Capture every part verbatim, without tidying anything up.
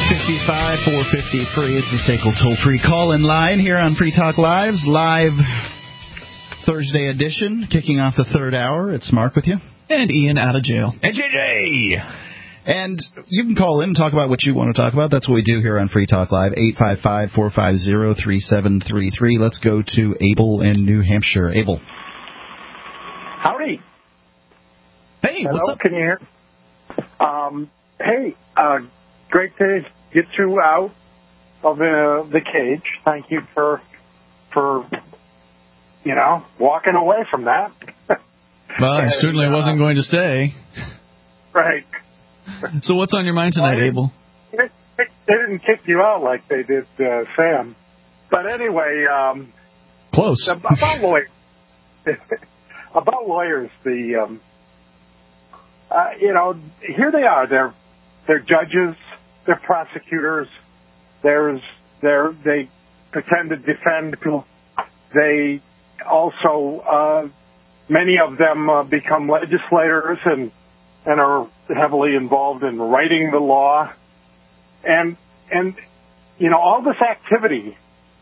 eight five five, four five zero, free. It's a S A C L toll-free call-in line here on Free Talk Live's live Thursday edition, kicking off the third hour. It's Mark with you. And Ian out of jail. And J J! And you can call in and talk about what you want to talk about. That's what we do here on Free Talk Live, eight five five, four five zero, three seven three three. Let's go to Abel in New Hampshire. Abel. Howdy. Hey, Hello, what's up? Can you hear? Um, hey, uh, great to get you out of uh, the cage. Thank you for, for, you know, walking away from that. Well, I certainly uh, wasn't going to stay. Right. So what's on your mind tonight, well, Abel? They, they didn't kick you out like they did uh, Sam. But anyway, um, close. About lawyers. about lawyers, the, um, uh, you know, here they are. They're they're judges. They're prosecutors. There's they're they pretend to defend people. They also uh, many of them uh, become legislators and and are heavily involved in writing the law. And and you know, all this activity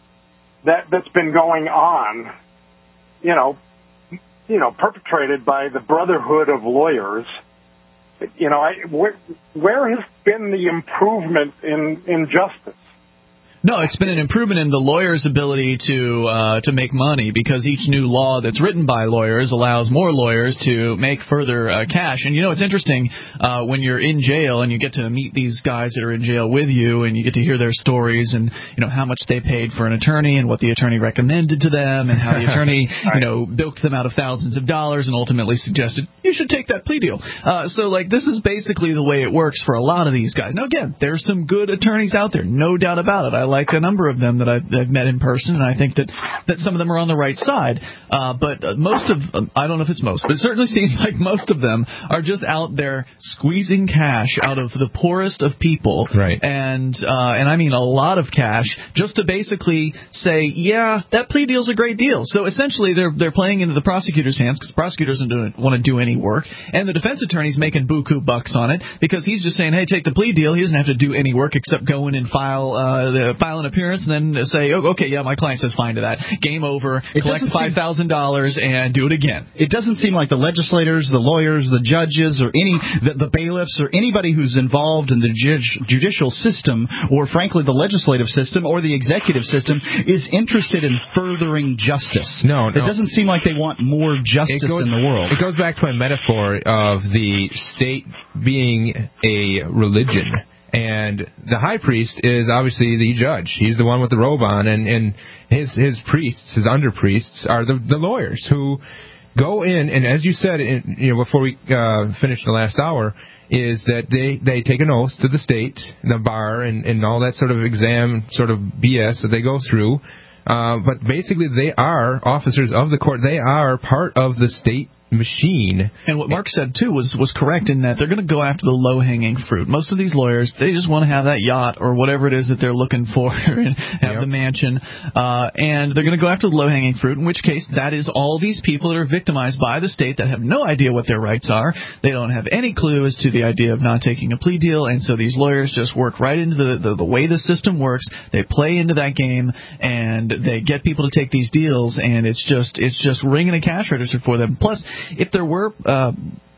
that that's been going on, you know, you know, perpetrated by the Brotherhood of Lawyers. You know, I, where, where has been the improvement in, in justice? No, it's been an improvement in the lawyer's ability to uh, to make money, because each new law that's written by lawyers allows more lawyers to make further uh, cash. And, you know, it's interesting uh, when you're in jail and you get to meet these guys that are in jail with you, and you get to hear their stories and, you know, how much they paid for an attorney and what the attorney recommended to them and how the attorney, you know, bilked them out of thousands of dollars and ultimately suggested, you should take that plea deal. Uh, so, like, this is basically the way it works for a lot of these guys. Now, again, there's some good attorneys out there, no doubt about it. I like a number of them that I've, I've met in person, and I think that, that some of them are on the right side. Uh, but most of, I don't know if it's most, but it certainly seems like most of them are just out there squeezing cash out of the poorest of people. Right. And, uh, and I mean a lot of cash, just to basically say, yeah, that plea deal's a great deal. So essentially they're they're playing into the prosecutor's hands, because the prosecutor doesn't want to do any work, and the defense attorney's making buku bucks on it, because he's just saying, hey, take the plea deal. He doesn't have to do any work except go in and file uh, the file an appearance and then say, oh, okay, yeah, my client says fine to that. Game over. It collect five thousand dollars and do it again. It doesn't seem like the legislators, the lawyers, the judges, or any the, the bailiffs, or anybody who's involved in the ju- judicial system, or frankly the legislative system or the executive system, is interested in furthering justice. No, no. It doesn't seem like they want more justice goes, in the world. It goes back to my metaphor of the state being a religion. And the high priest is obviously the judge. He's the one with the robe on, and, and his his priests, his under priests, are the the lawyers who go in, and as you said, in, you know, before we uh, finished the last hour, is that they, they take an oath to the state, the bar, and, and all that sort of exam sort of B S that they go through. Uh, but basically, they are officers of the court. They are part of the state machine. And what Mark said, too, was was correct in that they're going to go after the low-hanging fruit. Most of these lawyers, they just want to have that yacht or whatever it is that they're looking for and have yep. the mansion. Uh, and they're going to go after the low-hanging fruit, in which case that is all these people that are victimized by the state that have no idea what their rights are. They don't have any clue as to the idea of not taking a plea deal. And so these lawyers just work right into the, the, the way the system works. They play into that game, and they get people to take these deals, and it's just it's just ringing a cash register for them. Plus, if there were uh,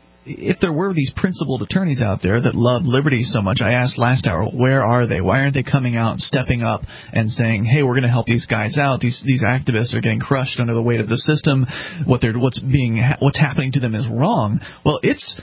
if there were these principled attorneys out there that love liberty so much, I asked last hour, where are they? Why aren't they coming out and stepping up and saying, hey, we're going to help these guys out. These these activists are getting crushed under the weight of the system. What they're what's being what's happening to them is wrong. Well, it's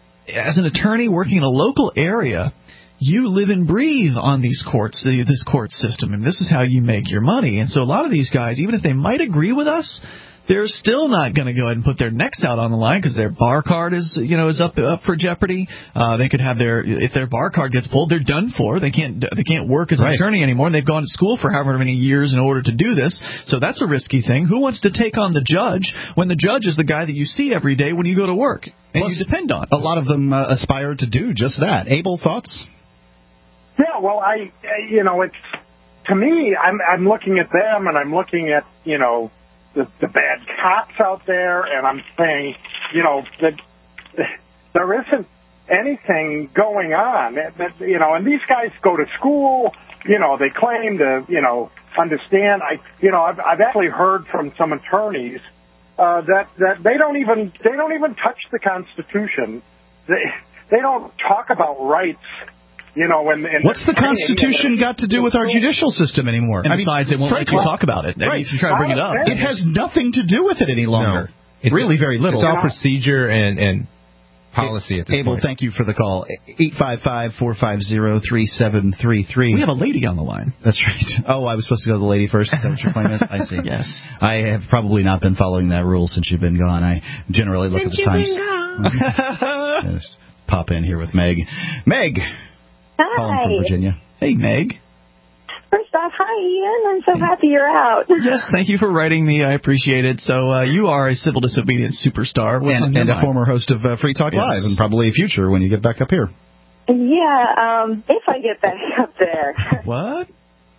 as an attorney working in a local area, you live and breathe on these courts, this court system, and this is how you make your money. And so a lot of these guys, even if they might agree with us, they're still not going to go ahead and put their necks out on the line because their bar card is, you know, is up up for jeopardy. Uh, they could have their if their bar card gets pulled, they're done for. They can't they can't work as an right. attorney anymore. And they've gone to school for however many years in order to do this. So that's a risky thing. Who wants to take on the judge when the judge is the guy that you see every day when you go to work and Plus, you depend on? A lot of them uh, aspire to do just that. Abel, thoughts? Yeah, well, I, you know, it's, to me, I'm, I'm looking at them and I'm looking at, you know, the, the bad cops out there, and I'm saying, you know, that there isn't anything going on. You know, and these guys go to school. You know, they claim to, you know, understand. I, you know, I've, I've actually heard from some attorneys uh, that that they don't even they don't even touch the Constitution. They they don't talk about rights. You know, when what's the Constitution got to do with our judicial system anymore? And I besides, mean, it won't let you talk about it. Right. If you try to bring it up, it has nothing to do with it any longer. No, really, very little. It's all procedure and and policy at this Abel, point. thank you for the call. eight five five, four five zero, three seven three three. We have a lady on the line. That's right. Oh, I was supposed to go to the lady first. Is that what your claim is? I see. Yes. I have probably not been following that rule since you've been gone. I generally look since at the times. Since you've been gone. Just pop in here with Meg. Meg! Hi. Calling from Virginia. Hey, Meg. First off, hi, Ian. I'm so happy you're out. Yes, thank you for writing me. I appreciate it. So uh, you are a civil disobedience superstar. What's and and a former host of uh, Free Talk yes. Live, and probably a future when you get back up here. Yeah, um, if I get back up there. What?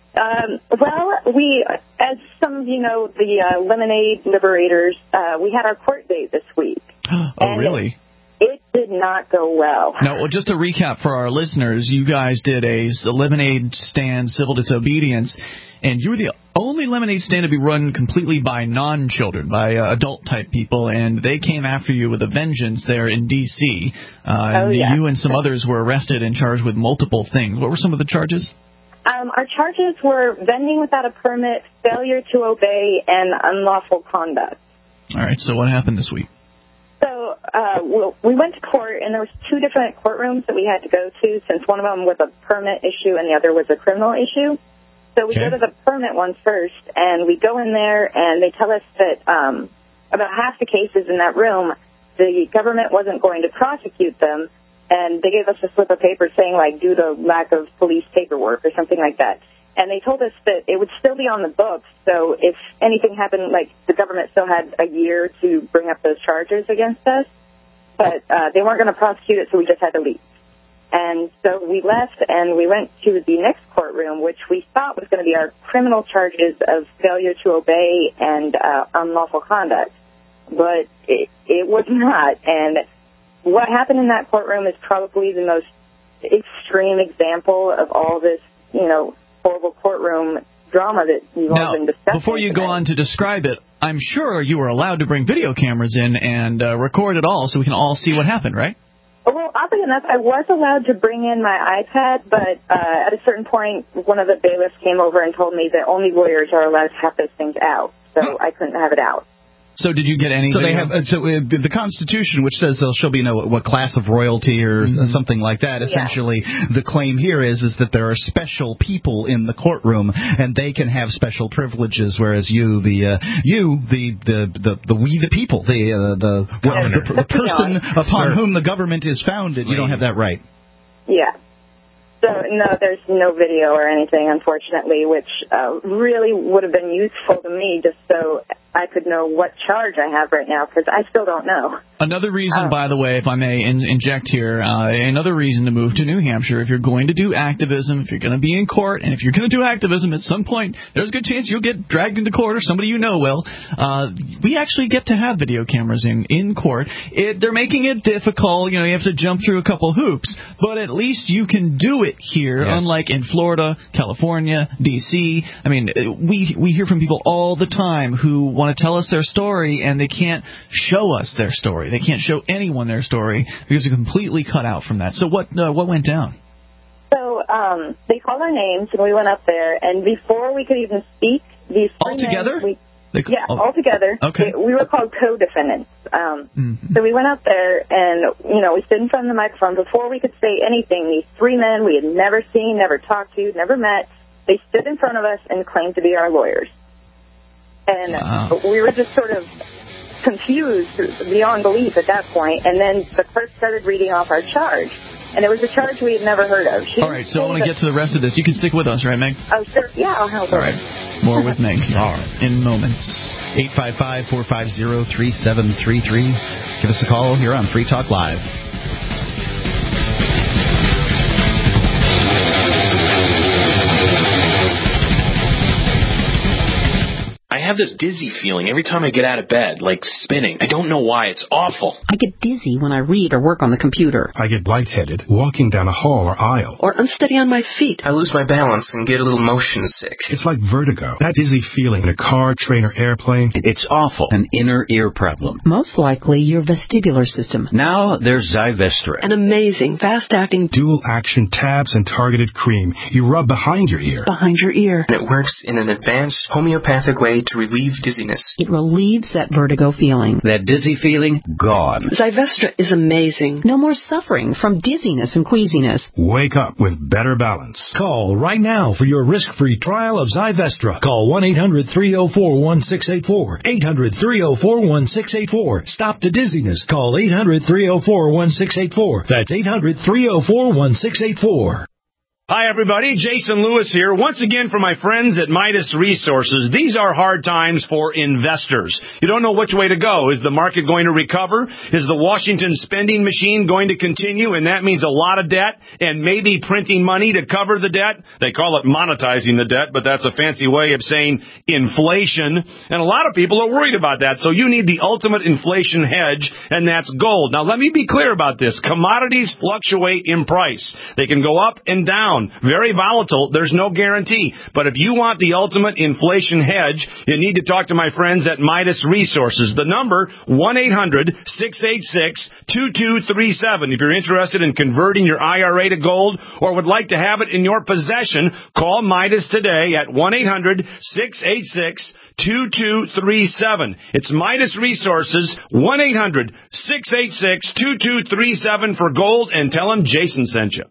Um, well, we, as some of you know, the uh, Lemonade Liberators, uh, we had our court date this week. Oh, and really? It, it did not go well. Now, well, just to recap for our listeners, you guys did a, a lemonade stand civil disobedience, and you were the only lemonade stand to be run completely by non-children, by uh, adult-type people, and they came after you with a vengeance there in D C Uh, oh, and yeah. you and some others were arrested and charged with multiple things. What were some of the charges? Um, our charges were vending without a permit, failure to obey, and unlawful conduct. All right, so what happened this week? So uh, we went to court, and there was two different courtrooms that we had to go to, since one of them was a permit issue and the other was a criminal issue. So we okay. go to the permit one first, and we go in there, and they tell us that um, about half the cases in that room, the government wasn't going to prosecute them, and they gave us a slip of paper saying, like, due to lack of police paperwork or something like that. And they told us that it would still be on the books, so if anything happened, like, the government still had a year to bring up those charges against us, but uh, they weren't going to prosecute it, so we just had to leave. And so we left, and we went to the next courtroom, which we thought was going to be our criminal charges of failure to obey and uh, unlawful conduct, but it, it was not. And what happened in that courtroom is probably the most extreme example of all this, you know, horrible courtroom drama that you've now, all been discussing. Before you today. go on to describe it, I'm sure you were allowed to bring video cameras in and uh, record it all so we can all see what happened, right? Well, oddly enough, I was allowed to bring in my iPad, but uh, at a certain point, one of the bailiffs came over and told me that only lawyers are allowed to have those things out, so I couldn't have it out. So did you get any? So video? they have uh, so uh, the Constitution, which says there shall be no what class of royalty or mm-hmm. something like that. Essentially, yeah. the claim here is is that there are special people in the courtroom and they can have special privileges, whereas you, the uh, you, the, the the the we the people, the uh, the, well, the the person upon whom the government is founded, you don't have that right. Yeah. So, no, there's no video or anything, unfortunately, which uh, really would have been useful to me just so I could know what charge I have right now, because I still don't know. Another reason, Oh. by the way, if I may in- inject here, uh, another reason to move to New Hampshire, if you're going to do activism, if you're going to be in court, and if you're going to do activism at some point, there's a good chance you'll get dragged into court or somebody you know will. Uh, we actually get to have video cameras in, in court. It, they're making it difficult. You know, you have to jump through a couple hoops, but at least you can do it here, yes. unlike in Florida, California, D C I mean, we we hear from people all the time who want to tell us their story, and they can't show us their story. They can't show anyone their story because they're completely cut out from that. So what uh, what went down? So um, they called our names, and we went up there, and before we could even speak, these three All together? men, we, They, yeah, oh, all together. Okay. We, we were called co-defendants. Um, mm-hmm. So we went up there, and, you know, we stood in front of the microphone. Before we could say anything, these three men we had never seen, never talked to, never met, they stood in front of us and claimed to be our lawyers. And wow. we were just sort of confused beyond belief at that point. And then the clerk started reading off our charge. And it was a charge we had never heard of. She all right, so I want to get to the rest of this. You can stick with us, right, Meg? Oh, sure. Yeah, I'll help. All right. More with Meg Czar in moments. eight five five, four five zero, three seven three three. Give us a call here on Free Talk Live. I have this dizzy feeling every time I get out of bed, like spinning. I don't know why. It's awful. I get dizzy when I read or work on the computer. I get lightheaded walking down a hall or aisle. Or unsteady on my feet. I lose my balance and get a little motion sick. It's like vertigo. That dizzy feeling in a car, train, or airplane. It's awful. An inner ear problem. Most likely your vestibular system. Now there's Zyvestra. An amazing, fast-acting, dual-action tabs and targeted cream you rub behind your ear. Behind your ear. And it works in an advanced homeopathic way to relieve dizziness. It relieves that vertigo feeling. That dizzy feeling, gone. Zyvestra is amazing. No more suffering from dizziness and queasiness. Wake up with better balance. Call right now for your risk-free trial of Zyvestra. Call one eight hundred three oh four one six eight four. eight hundred three oh four one six eight four. Stop the dizziness. Call eight hundred three oh four one six eight four. That's eight hundred three oh four one six eight four. Hi, everybody. Jason Lewis here. Once again for my friends at Midas Resources. These are hard times for investors. You don't know which way to go. Is the market going to recover? Is the Washington spending machine going to continue? And that means a lot of debt and maybe printing money to cover the debt. They call it monetizing the debt, but that's a fancy way of saying inflation. And a lot of people are worried about that. So you need the ultimate inflation hedge, and that's gold. Now, let me be clear about this. Commodities fluctuate in price. They can go up and down. Very volatile. There's no guarantee. But if you want the ultimate inflation hedge, you need to talk to my friends at Midas Resources. The number, one eight hundred six eight six two two three seven. If you're interested in converting your I R A to gold or would like to have it in your possession, call Midas today at one eight hundred six eight six two two three seven. It's Midas Resources, one eight hundred six eight six two two three seven for gold, and tell them Jason sent you.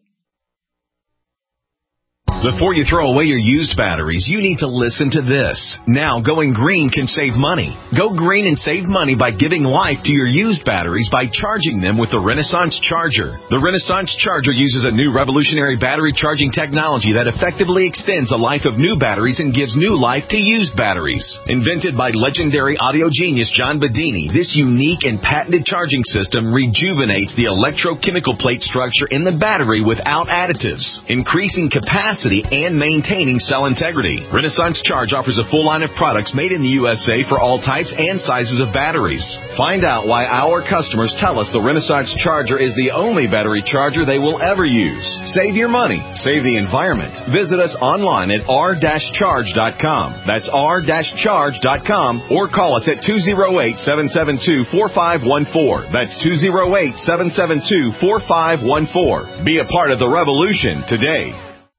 Before you throw away your used batteries, you need to listen to this. Now, going green can save money. Go green and save money by giving life to your used batteries by charging them with the Renaissance Charger. The Renaissance Charger uses a new revolutionary battery charging technology that effectively extends the life of new batteries and gives new life to used batteries. Invented by legendary audio genius John Bedini, this unique and patented charging system rejuvenates the electrochemical plate structure in the battery without additives, increasing capacity and maintaining cell integrity. Renaissance Charge offers a full line of products made in the U S A for all types and sizes of batteries. Find out why our customers tell us the Renaissance Charger is the only battery charger they will ever use. Save your money. Save the environment. Visit us online at r dash charge dot com. That's r dash charge dot com, or call us at two oh eight, seven seven two, four five one four. That's two oh eight, seven seven two, four five one four. Be a part of the revolution today.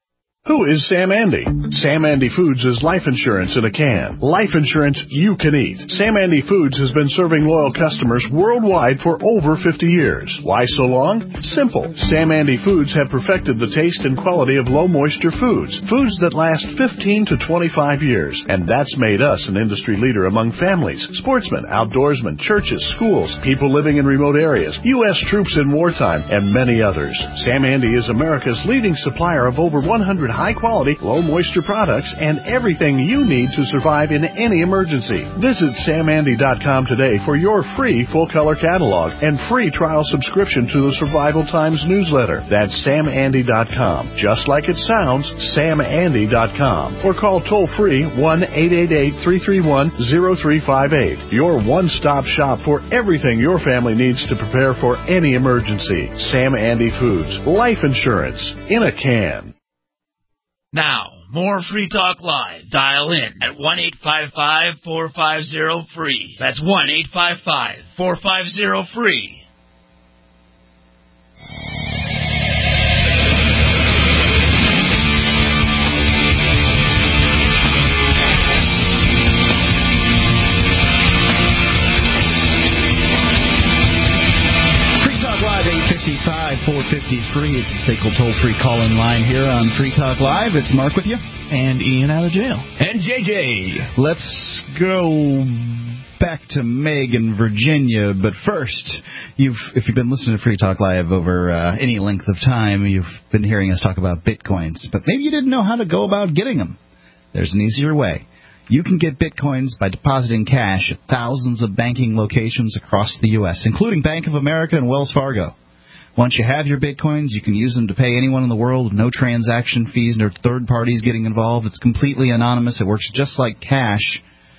Who is Sam Andy? Sam Andy Foods is life insurance in a can. Life insurance you can eat. Sam Andy Foods has been serving loyal customers worldwide for over fifty years. Why so long? Simple. Sam Andy Foods have perfected the taste and quality of low-moisture foods. Foods that last fifteen to twenty-five years. And that's made us an industry leader among families, sportsmen, outdoorsmen, churches, schools, people living in remote areas, U S troops in wartime, and many others. Sam Andy is America's leading supplier of over one hundred high-quality, low-moisture products and everything you need to survive in any emergency. Visit sam andy dot com today for your free full-color catalog and free trial subscription to the Survival Times newsletter. That's sam andy dot com. Just like it sounds, sam andy dot com. Or call toll-free one eight eight eight, three three one, zero three five eight. Your one-stop shop for everything your family needs to prepare for any emergency. Sam Andy Foods. Life insurance in a can. Now, more Free Talk Live. Dial in at one eight five five, four five zero, free. That's one eight five five, four five zero, free. four fifty-three. It's a S A C L toll-free call-in line here on Free Talk Live. It's Mark with you. And Ian out of jail. And J J. Let's go back to Meg in Virginia. But first, you've if you've been listening to Free Talk Live over uh, any length of time, you've been hearing us talk about Bitcoins. But maybe you didn't know how to go about getting them. There's an easier way. You can get Bitcoins by depositing cash at thousands of banking locations across the U S, including Bank of America and Wells Fargo. Once you have your Bitcoins, you can use them to pay anyone in the world. No transaction fees, no third parties getting involved. It's completely anonymous. It works just like cash.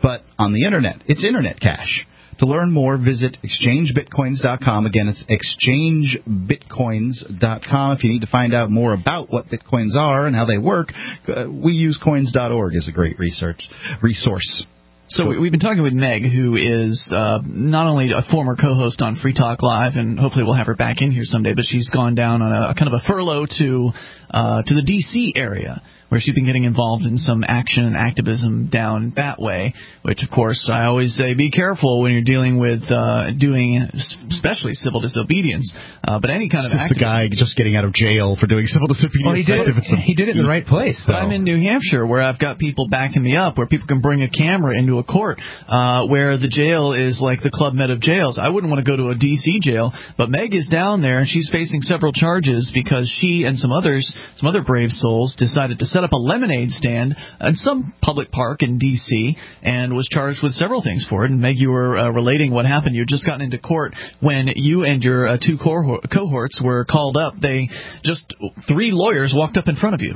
but on the Internet. It's Internet cash. To learn more, visit exchange bitcoins dot com. Again, it's exchange bitcoins dot com. If you need to find out more about what bitcoins are and how they work, uh, we use coins dot org as a great research resource. So we've been talking with Meg, who is uh, not only a former co-host on Free Talk Live, and hopefully we'll have her back in here someday, but she's gone down on a, a kind of a furlough to uh, to the D C area, where she's been getting involved in some action and activism down that way, which, of course, I always say be careful when you're dealing with uh, doing, especially civil disobedience, uh, but any kind this of is activism. the guy just getting out of jail for doing civil disobedience well, he did activism. It, he did it in the right place, though. But I'm in New Hampshire, where I've got people backing me up, where people can bring a camera into a court, uh, where the jail is like the Club Med of jails. I wouldn't want to go to a D C jail, but Meg is down there, and she's facing several charges because she and some others, some other brave souls, decided to set up a lemonade stand at some public park in D C and was charged with several things for it. And Meg, you were uh, relating what happened. You had just gotten into court when you and your uh, two cohort- cohorts were called up. They just three lawyers walked up in front of you.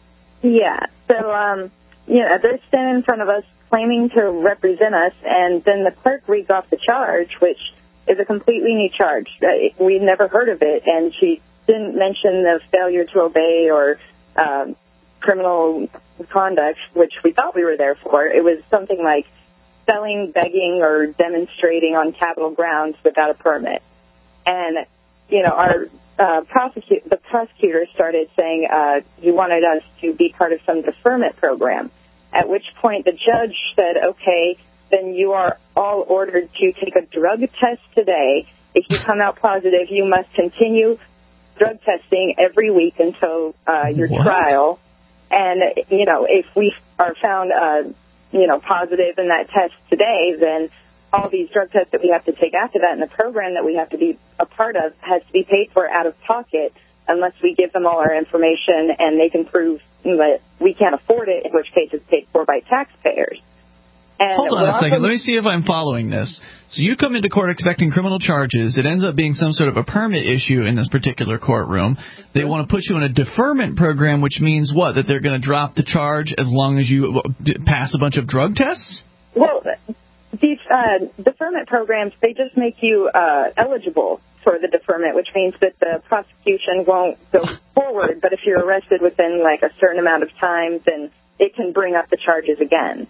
Yeah. So, um, you know, they're standing in front of us claiming to represent us, and then the clerk reads off the charge, which is a completely new charge. We'd never heard of it, and she didn't mention the failure to obey or um, criminal conduct, which we thought we were there for. It was something like selling, begging, or demonstrating on Capitol grounds without a permit. And, you know, our uh, prosecute the prosecutor started saying uh, he wanted us to be part of some deferment program, at which point the judge said, okay, then you are all ordered to take a drug test today. If you come out positive, you must continue drug testing every week until uh, your what? trial. And, you know, if we are found, uh, you know, positive in that test today, then all these drug tests that we have to take after that and the program that we have to be a part of has to be paid for out of pocket unless we give them all our information and they can prove that we can't afford it, in which case it's paid for by taxpayers. And Hold on a second. Let me see if I'm following this. So you come into court expecting criminal charges. It ends up being some sort of a permit issue in this particular courtroom. They want to put you in a deferment program, which means what? That they're going to drop the charge as long as you pass a bunch of drug tests? Well, these uh, deferment programs, they just make you uh, eligible for the deferment, which means that the prosecution won't go forward. But if you're arrested within, like, a certain amount of time, then it can bring up the charges again.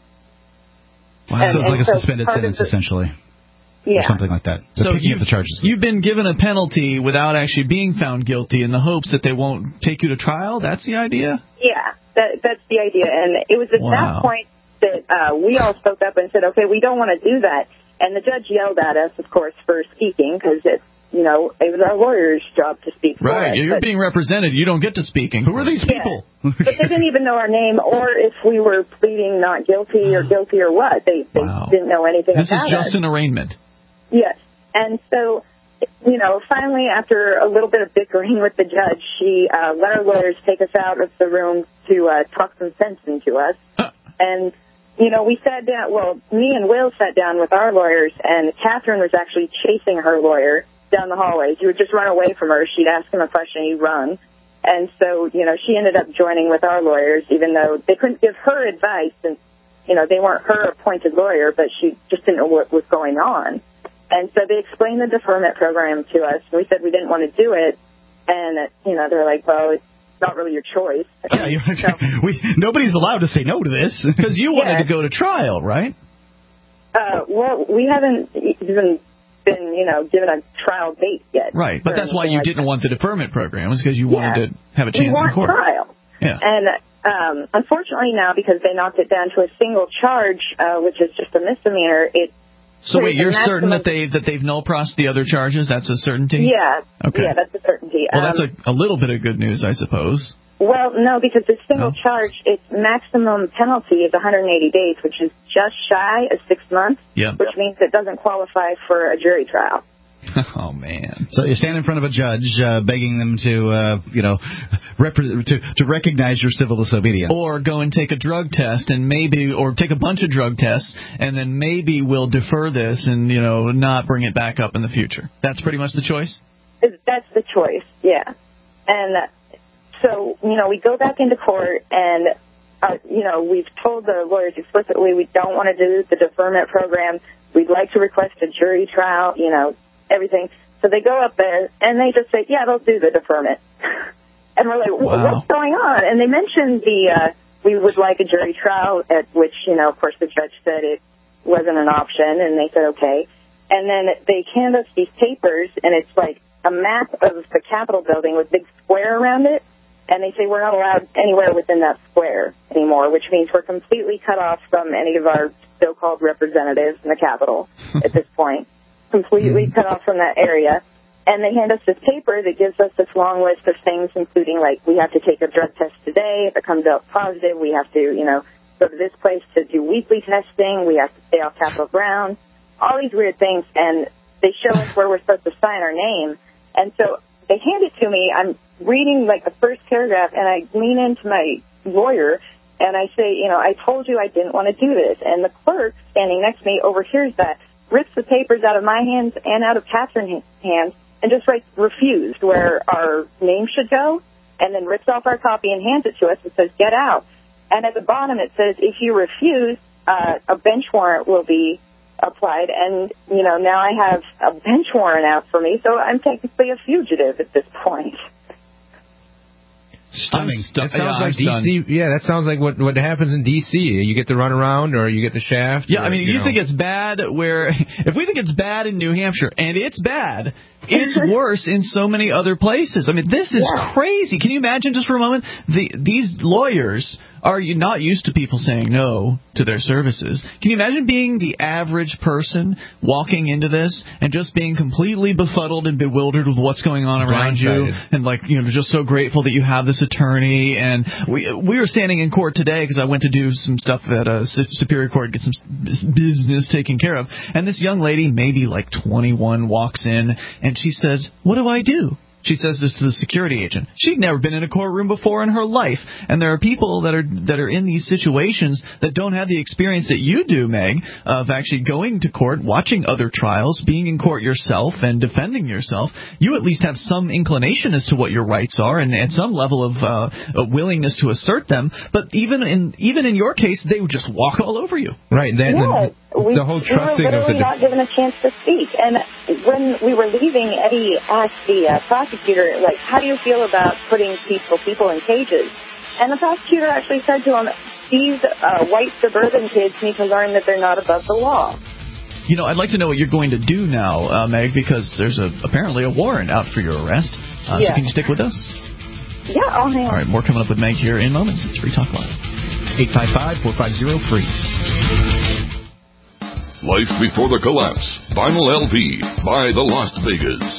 Wow. And, so it's like a so suspended sentence, the, essentially. Yeah. Or something like that. They're so picking up the charges. You've been given a penalty without actually being found guilty in the hopes that they won't take you to trial? That's the idea? Yeah, that, that's the idea. And it was at wow. that point that uh, we all spoke up and said, okay, we don't want to do that. And the judge yelled at us, of course, for speaking, because it's, you know, it was our lawyer's job to speak for Right, us, you're but, being represented. You don't get to speaking. Who are these people? Yeah. But they didn't even know our name or if we were pleading not guilty or guilty or what. They, they wow. didn't know anything this about us. This is just an arraignment. Yes. And so, you know, finally, after a little bit of bickering with the judge, she uh, let our lawyers take us out of the room to uh, talk some sense into us. Huh. And, you know, we sat down, well, me and Will sat down with our lawyers, and Catherine was actually chasing her lawyer down the hallways. He would just run away from her. She'd ask him a question, he'd run. And so, you know, she ended up joining with our lawyers, even though they couldn't give her advice, and, you know, they weren't her appointed lawyer, but she just didn't know what was going on. And so they explained the deferment program to us. We said we didn't want to do it, and, you know, they're like, well, it's not really your choice. Yeah, you're, so, we, nobody's allowed to say no to this. Because you wanted yeah. to go to trial, right? Uh, well, we haven't even been, you know, given a trial date yet. Right, but that's why you like didn't that. want the deferment program, was because you yeah. wanted to have a chance we want in court. trial. Yeah. And um, unfortunately now, because they knocked it down to a single charge, uh, which is just a misdemeanor, it So wait, you're certain that they that they've null prossed the other charges? That's a certainty? Yeah. Okay. Yeah, that's a certainty. Well, um, that's a, a little bit of good news, I suppose. Well, no, because the single no? charge, its maximum penalty is one hundred eighty days, which is just shy of six months, yep. which means it doesn't qualify for a jury trial. Oh, man. So you stand in front of a judge uh, begging them to, uh, you know, rep- to, to recognize your civil disobedience. Or go and take a drug test and maybe, or take a bunch of drug tests, and then maybe we'll defer this and, you know, not bring it back up in the future. That's pretty much the choice? That's the choice, yeah. And so, you know, we go back into court, and uh, you know, we've told the lawyers explicitly we don't want to do the deferment program. We'd like to request a jury trial, you know, everything. So they go up there, and they just say, yeah, they'll do the deferment. And we're like, wow. What's going on? And they mentioned the, uh, we would like a jury trial, at which, you know, of course, the judge said it wasn't an option, and they said, okay. And then they hand us these papers, and it's like a map of the Capitol building with a big square around it. And they say we're not allowed anywhere within that square anymore, which means we're completely cut off from any of our so-called representatives in the Capitol at this point. Completely cut off from that area. And they hand us this paper that gives us this long list of things, including, like, we have to take a drug test today. If it comes out positive, we have to, you know, go to this place to do weekly testing. We have to stay off Capitol grounds. All these weird things. And they show us where we're supposed to sign our name. And so they hand it to me. I'm reading, like, the first paragraph, and I lean into my lawyer, and I say, you know, I told you I didn't want to do this. And the clerk standing next to me overhears that, rips the papers out of my hands and out of Catherine's hands, and just writes refused where our name should go, and then rips off our copy and hands it to us and says, get out. And at the bottom it says, if you refuse, uh, a bench warrant will be applied. And, you know, now I have a bench warrant out for me, so I'm technically a fugitive at this point. Stunning. Stu- that sounds yeah, like D C. Yeah, that sounds like what what happens in D C. You get to run around, or you get the shaft. Yeah, or, I mean, you, you know. think it's bad where, if we think it's bad in New Hampshire, and it's bad, it's worse in so many other places. I mean, this is Yeah. crazy. Can you imagine just for a moment, the these lawyers are not used to people saying no to their services. Can you imagine being the average person walking into this and just being completely befuddled and bewildered with what's going on around you, and, like, you know, just so grateful that you have this attorney? And we we were standing in court today because I went to do some stuff at uh, Superior Court, get some business taken care of, and this young lady, maybe like twenty-one, walks in and she said, "What do I do?" She says this to the security agent. She'd never been in a courtroom before in her life. And there are people that are that are in these situations that don't have the experience that you do, Meg, of actually going to court, watching other trials, being in court yourself and defending yourself. You at least have some inclination as to what your rights are and, and some level of uh, willingness to assert them. But even in even in your case, they would just walk all over you. Right. That, yeah, the, we, the whole trusting we were literally of the not given a chance to speak. And when we were leaving, Eddie asked the uh, prosecutor, like, how do you feel about putting peaceful people in cages? And the prosecutor actually said to him, these uh, white suburban kids need to learn that they're not above the law. You know, I'd like to know what you're going to do now, uh, Meg, because there's a, apparently a warrant out for your arrest. Uh, yeah. So can you stick with us? Yeah, I'll hang on. All right, more coming up with Meg here in moments. It's Free Talk Live. eight five five, four five zero, free. Life Before the Collapse. Vinyl L P by the Las Vegas.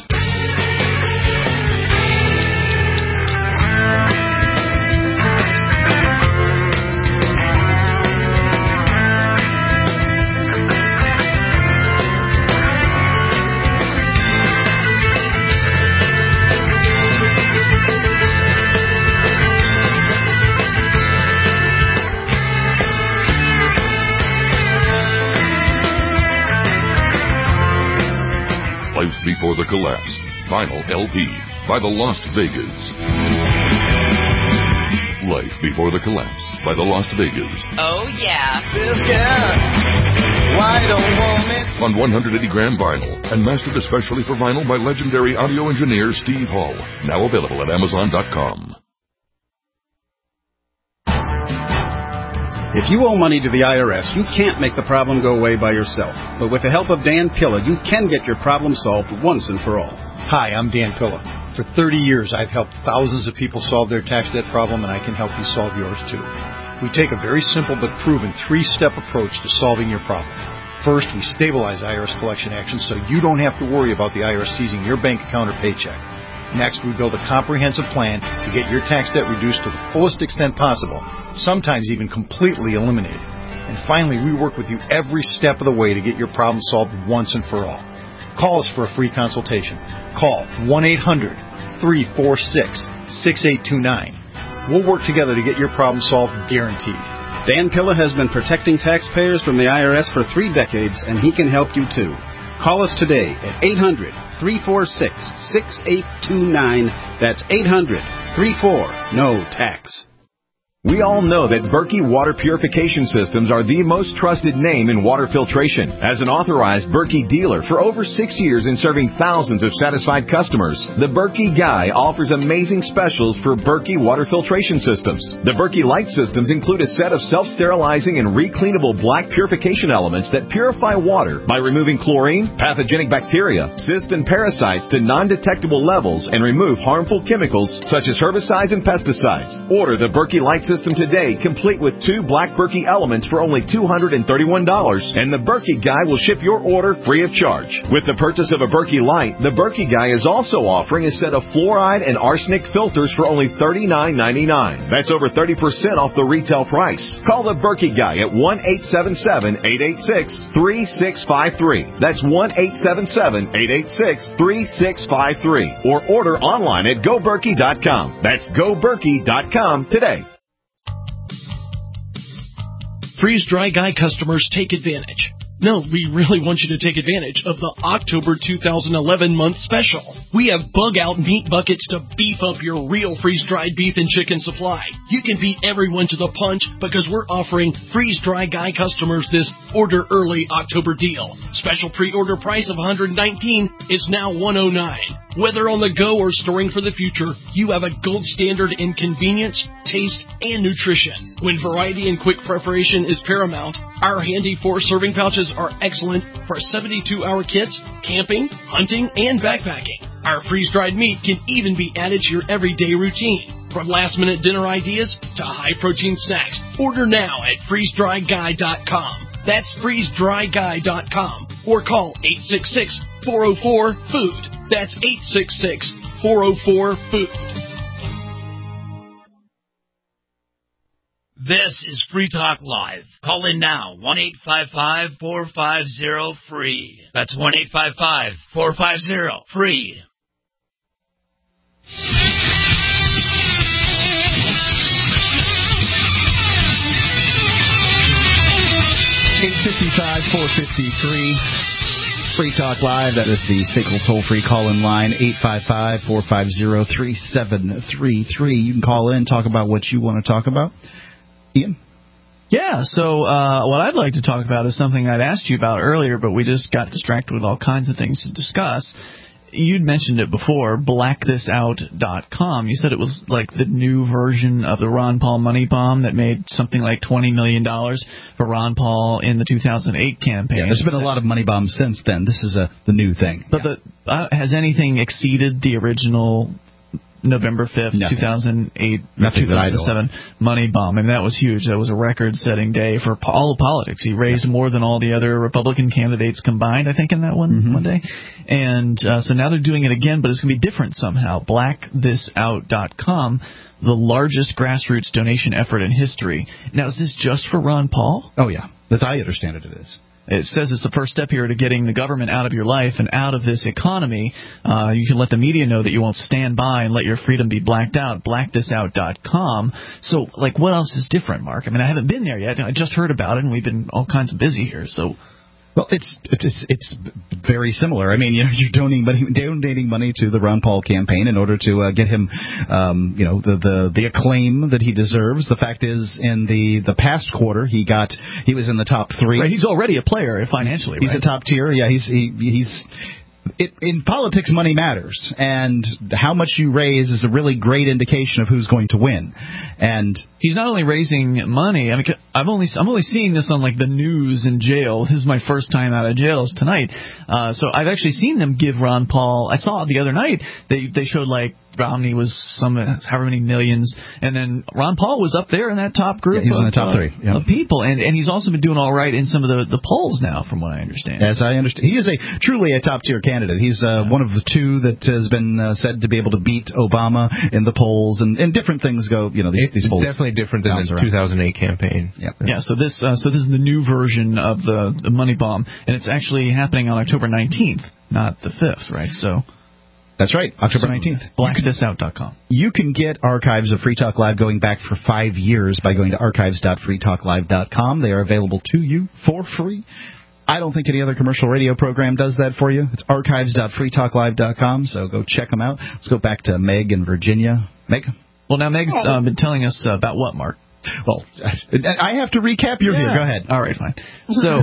Life Before the Collapse. Vinyl L P by the Las Vegas. Life Before the Collapse by the Las Vegas. Oh, yeah. On one hundred eighty gram vinyl and mastered especially for vinyl by legendary audio engineer Steve Hall. Now available at Amazon dot com. If you owe money to the I R S, you can't make the problem go away by yourself. But with the help of Dan Pilla, you can get your problem solved once and for all. Hi, I'm Dan Pilla. For thirty years, I've helped thousands of people solve their tax debt problem, and I can help you solve yours too. We take a very simple but proven three-step approach to solving your problem. First, we stabilize I R S collection actions so you don't have to worry about the I R S seizing your bank account or paycheck. Next, we build a comprehensive plan to get your tax debt reduced to the fullest extent possible, sometimes even completely eliminated. And finally, we work with you every step of the way to get your problem solved once and for all. Call us for a free consultation. Call one eight hundred, three four six, six eight two nine. We'll work together to get your problem solved, guaranteed. Dan Pilla has been protecting taxpayers from the I R S for three decades, and he can help you too. Call us today at eight hundred, three four six, six eight two nine. That's eight hundred, three four, N O Tax. We all know that Berkey Water Purification Systems are the most trusted name in water filtration. As an authorized Berkey dealer for over six years and serving thousands of satisfied customers, the Berkey Guy offers amazing specials for Berkey Water Filtration Systems. The Berkey Light Systems include a set of self-sterilizing and recleanable black purification elements that purify water by removing chlorine, pathogenic bacteria, cysts, and parasites to non-detectable levels and remove harmful chemicals such as herbicides and pesticides. Order the Berkey Light System today, complete with two black Berkey elements for only two hundred thirty-one dollars, and the Berkey Guy will ship your order free of charge. With the purchase of a Berkey Light, the Berkey Guy is also offering a set of fluoride and arsenic filters for only thirty-nine ninety-nine. That's over thirty percent off the retail price. Call the Berkey Guy at one eight seven seven, eight eight six, three six five three. That's one eight seven seven, eight eight six, three six five three. Or order online at go berkey dot com. That's go berkey dot com today. Freeze Dry Guy customers, take advantage. No, we really want you to take advantage of the October two thousand eleven month special. We have bug-out meat buckets to beef up your real freeze-dried beef and chicken supply. You can beat everyone to the punch because we're offering Freeze Dry Guy customers this order early October deal. Special pre-order price of one hundred nineteen dollars is now one hundred nine dollars. Whether on the go or storing for the future, you have a gold standard in convenience, taste, and nutrition. When variety and quick preparation is paramount, our handy four serving pouches are excellent for seventy-two hour kits, camping, hunting, and backpacking. Our freeze-dried meat can even be added to your everyday routine. From last-minute dinner ideas to high-protein snacks, order now at freeze dry guy dot com. That's freeze dry guy dot com. Or call eight six six, four oh four, food. That's eight six six, four oh four, food. This is Free Talk Live. Call in now, one eight five five, four five zero, free. That's one eight five five, four five zero, free. eight five five, four five three. Free Talk Live. That is the S A C L toll-free call-in line, eight five five, four five zero, three seven three three. You can call in, talk about what you want to talk about. Ian? Yeah, so uh, what I'd like to talk about is something I'd asked you about earlier, but we just got distracted with all kinds of things to discuss. You'd mentioned it before, black this out dot com. You said it was like the new version of the Ron Paul money bomb that made something like twenty million dollars for Ron Paul in the two thousand eight campaign. Yeah, there's been a lot of money bombs since then. This is a the new thing. But yeah. the, uh, has anything exceeded the original November fifth, two thousand eight, two thousand seven money bomb? I mean, that was huge. That was a record-setting day for all of politics. He raised more than all the other Republican candidates combined, I think, in that one mm-hmm. one day. And uh, so now they're doing it again, but it's going to be different somehow. black this out dot com, the largest grassroots donation effort in history. Now, is this just for Ron Paul? Oh, yeah. As I understand it, it is. It says it's the first step here to getting the government out of your life and out of this economy. Uh, you can let the media know that you won't stand by and let your freedom be blacked out, black this out dot com. So, like, what else is different, Mark? I mean, I haven't been there yet. I just heard about it, and we've been all kinds of busy here, so... Well, it's it's it's very similar. I mean, you know, you're donating money, donating money to the Ron Paul campaign in order to uh, get him, um, you know, the, the the acclaim that he deserves. The fact is, in the, the past quarter, he got he was in the top three. Right, he's already a player financially. He's, right? he's a top tier. Yeah, he's he, he's. It, in politics, money matters, and how much you raise is a really great indication of who's going to win. And he's not only raising money. I mean, I've only I'm only seeing this on like the news in jail. This is my first time out of jail is tonight. Uh, so I've actually seen them give Ron Paul. I saw it the other night. They they showed like Romney was some however many millions, and then Ron Paul was up there in that top group. Yeah, he was of, in the top uh, three yep. of people, and and he's also been doing all right in some of the, the polls now, from what I understand. As I understand, he is a truly a top tier candidate. He's uh, yeah. one of the two that has been uh, said to be able to beat Obama in the polls, and, and different things go. You know, these, it's, these it's polls definitely different than the two thousand eight campaign. Yeah, yeah. So this uh, so this is the new version of the the money bomb, and it's actually happening on October nineteenth, not the fifth, right? So. That's right, October nineteenth. black this out dot com. You can get archives of Free Talk Live going back for five years by going to archives dot free talk live dot com. They are available to you for free. I don't think any other commercial radio program does that for you. It's archives dot free talk live dot com, so go check them out. Let's go back to Meg in Virginia. Meg? Well, now Meg's uh, been telling us uh, about what, Mark? Well, I have to recap. You're yeah. here. Go ahead. All right, fine. So,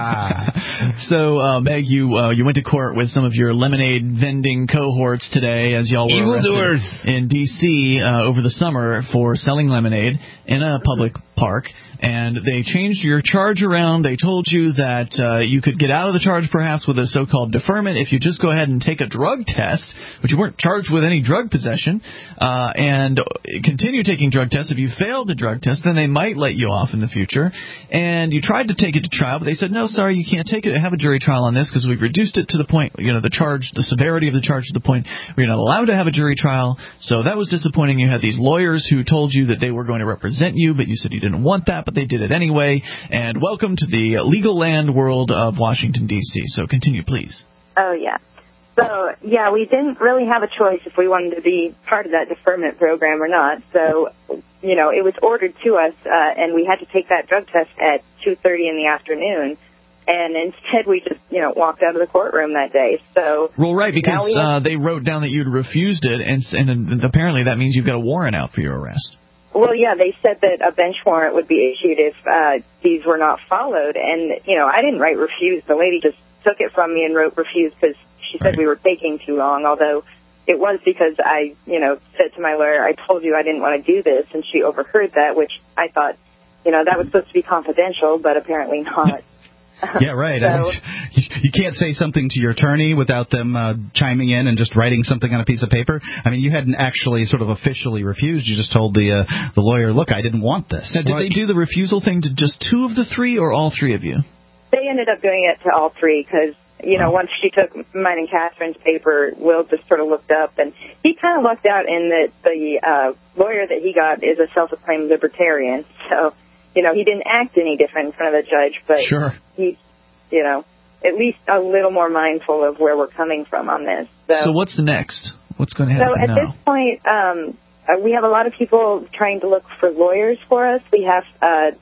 so uh, Meg, you uh, you went to court with some of your lemonade vending cohorts today, as y'all were arrested in D C uh, over the summer for selling lemonade in a public park. And they changed your charge around. They told you that uh, you could get out of the charge perhaps with a so-called deferment if you just go ahead and take a drug test, but you weren't charged with any drug possession, uh, and continue taking drug tests. If you failed the drug test, then they might let you off in the future. And you tried to take it to trial, but they said, no, sorry, you can't take it. Have a jury trial on this because we've reduced it to the point, you know, the charge, the severity of the charge to the point where you're not allowed to have a jury trial. So that was disappointing. You had these lawyers who told you that they were going to represent you, but you said you didn't want that, but they did it anyway. And welcome to the legal land world of Washington, D C So continue, please. Oh, yeah. So, yeah, we didn't really have a choice if we wanted to be part of that deferment program or not. So, you know, it was ordered to us, uh, and we had to take that drug test at two thirty in the afternoon. And instead, we just, you know, walked out of the courtroom that day. So, well, right, because we uh, they wrote down that you'd refused it, and, and apparently that means you've got a warrant out for your arrest. Well, yeah, they said that a bench warrant would be issued if uh, these were not followed. And, you know, I didn't write refuse. The lady just took it from me and wrote refuse because she said right. we were taking too long, although it was because I, you know, said to my lawyer, I told you I didn't want to do this, and she overheard that, which I thought, you know, that was supposed to be confidential, but apparently not. Yeah, right. So, you can't say something to your attorney without them uh, chiming in and just writing something on a piece of paper. I mean, you hadn't actually sort of officially refused. You just told the uh, the lawyer, look, I didn't want this. Now, did well, they do the refusal thing to just two of the three or all three of you? They ended up doing it to all three because, you know, once she took mine and Catherine's paper, Will just sort of looked up, and he kind of lucked out in that the uh, lawyer that he got is a self-proclaimed libertarian. So, you know, he didn't act any different in front of the judge, but sure. he's, you know, at least a little more mindful of where we're coming from on this. So, so what's next? What's going to happen now? So at now? this point, um, uh, we have a lot of people trying to look for lawyers for us. We have, uh,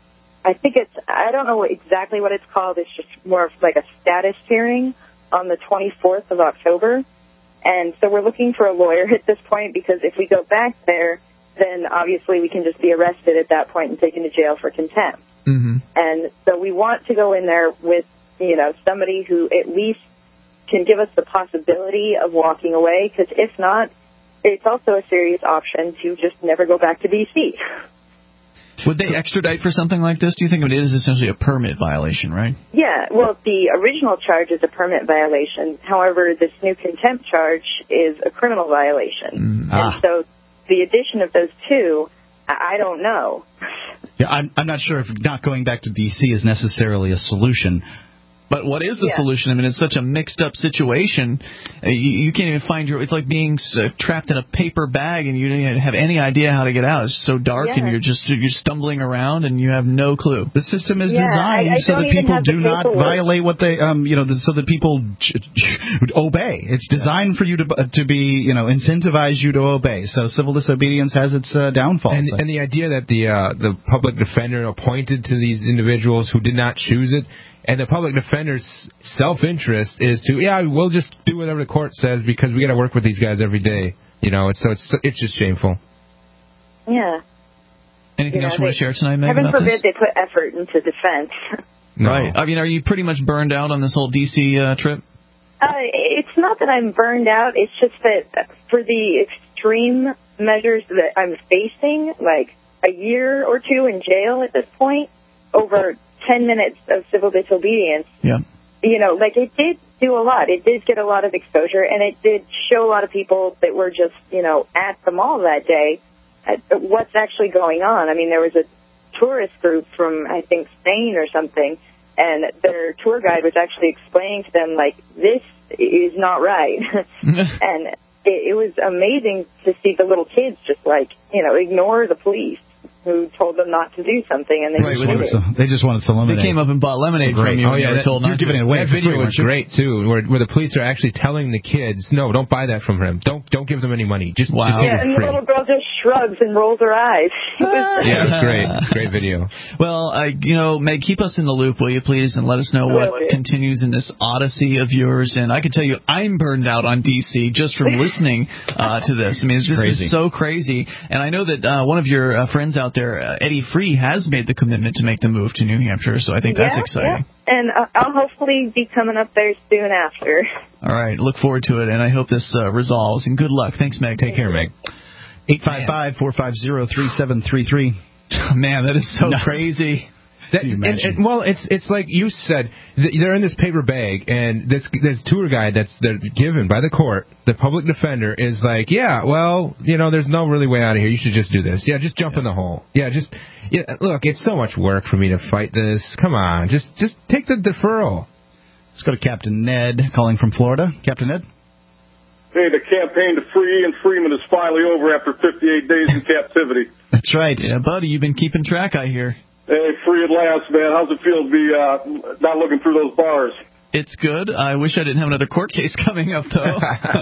I think it's, I don't know exactly what it's called. It's just more of like a status hearing on the twenty-fourth of October. And so we're looking for a lawyer at this point because if we go back there, then obviously we can just be arrested at that point and taken to jail for contempt. Mm-hmm. And so we want to go in there with, you know, somebody who at least can give us the possibility of walking away, because if not, it's also a serious option to just never go back to D C Would they extradite for something like this? Do you think it is essentially a permit violation, right? Yeah, well, the original charge is a permit violation. However, this new contempt charge is a criminal violation. Mm. Ah. And so the addition of those two, I don't know. Yeah, I'm, I'm not sure if not going back to D C is necessarily a solution. But what is the yeah. solution? I mean, it's such a mixed-up situation. Uh, you, you can't even find your... It's like being uh, trapped in a paper bag, and you don't even have any idea how to get out. It's so dark, yeah. and you're just you're stumbling around, and you have no clue. The system is yeah, designed I, I so that people do not paperwork. violate what they, um, you know, so that people ch- ch- obey. It's designed for you to to be, you know, incentivize you to obey. So civil disobedience has its uh, downfalls. And, and the idea that the uh, the public defender appointed to these individuals who did not choose it. And the public defender's self-interest is to, yeah, we'll just do whatever the court says because we got to work with these guys every day. You know, it's, so it's it's just shameful. Yeah. Anything you else know, you want to share tonight, Meg, heaven about forbid this? they put effort into defense. No. Right. I mean, are you pretty much burned out on this whole D C uh, trip? Uh, it's not that I'm burned out. It's just that for the extreme measures that I'm facing, like a year or two in jail at this point, over ten minutes of civil disobedience, yeah. you know, like it did do a lot. It did get a lot of exposure, and it did show a lot of people that were just, you know, at the mall that day at what's actually going on. I mean, there was a tourist group from, I think, Spain or something, and their tour guide was actually explaining to them, like, this is not right. And it, it was amazing to see the little kids just, like, you know, ignore the police who told them not to do something, and they right, just did it. Some, they just wanted some lemonade. They came up and bought lemonade oh, from you. Oh, and yeah, you were that, told you're not giving to. it away. That video was great too, where where the police are actually telling the kids, no, don't buy that from him. Don't don't give them any money. Just, wow. just Yeah, give and it the free. little girl just shrugs and rolls her eyes. It was, Yeah, it's great. Great video. Well, I, you know, Meg, keep us in the loop, will you, please, and let us know what Will do. continues in this odyssey of yours. And I can tell you, I'm burned out on D C just from listening uh, to this. I mean, this Crazy. is so crazy. And I know that uh, one of your uh, friends out there, uh, Eddie Free, has made the commitment to make the move to New Hampshire. So I think that's yeah, exciting. Yeah. And uh, I'll hopefully be coming up there soon after. All right, look forward to it, and I hope this uh, resolves. And good luck. Thanks, Meg. Take care, Meg. eight five five, four five zero, three seven three three. Man, that is so Nuts. crazy. That, and, and, well, it's it's like you said, they're in this paper bag, and this this tour guide that's they're given by the court, the public defender, is like, yeah, well, you know, there's no really way out of here. You should just do this. Yeah, just jump yeah. in the hole. Yeah, just yeah, look, it's so much work for me to fight this. Come on, just just take the deferral. Let's go to Captain Ned calling from Florida. Captain Ned. Hey, the campaign to free Ian Freeman is finally over after fifty-eight days in captivity. That's right. Yeah, buddy, you've been keeping track, I hear. Hey, free at last, man. How's it feel to be uh, not looking through those bars? It's good. I wish I didn't have another court case coming up, though.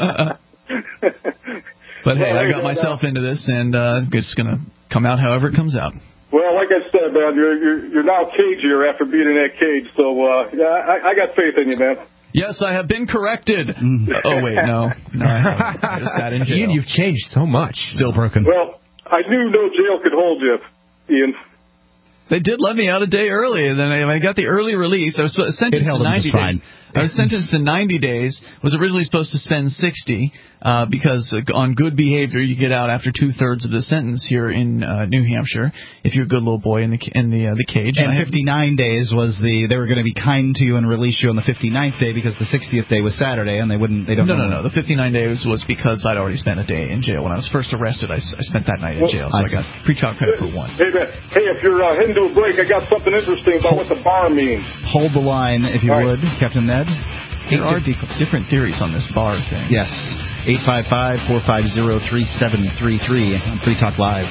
But hey, well, I got man, myself uh, into this, and uh, it's going to come out however it comes out. Well, like I said, man, you're you're, you're now cagier after being in that cage. So uh, yeah, I, I got faith in you, man. Yes, I have been corrected. Oh, wait, no. No, I haven't. I just sat in jail. Ian, you've changed so much. Still broken. Well, I knew no jail could hold you, Ian. They did let me out a day early, and then I, I got the early release. I was sentenced to ninety days. I was sentenced to ninety days. Was originally supposed to spend sixty uh, because on good behavior you get out after two thirds of the sentence here in uh, New Hampshire if you're a good little boy in the in the uh, the cage. And, and fifty-nine days was the they were going to be kind to you and release you on the fifty-ninth day because the sixtieth day was Saturday and they wouldn't they don't. No, know no, no. The fifty-nine days was because I'd already spent a day in jail when I was first arrested. I, I spent that night in jail, so I, I got pre-trial credit for one. Hey, man. Hey, if you're uh, heading to a break, I got something interesting about what the bar means. Hold the line, if you All would, right. Captain Ned. There are di- different theories on this bar thing. Yes. eight five five, four five zero, three seven three three on Free Talk Live.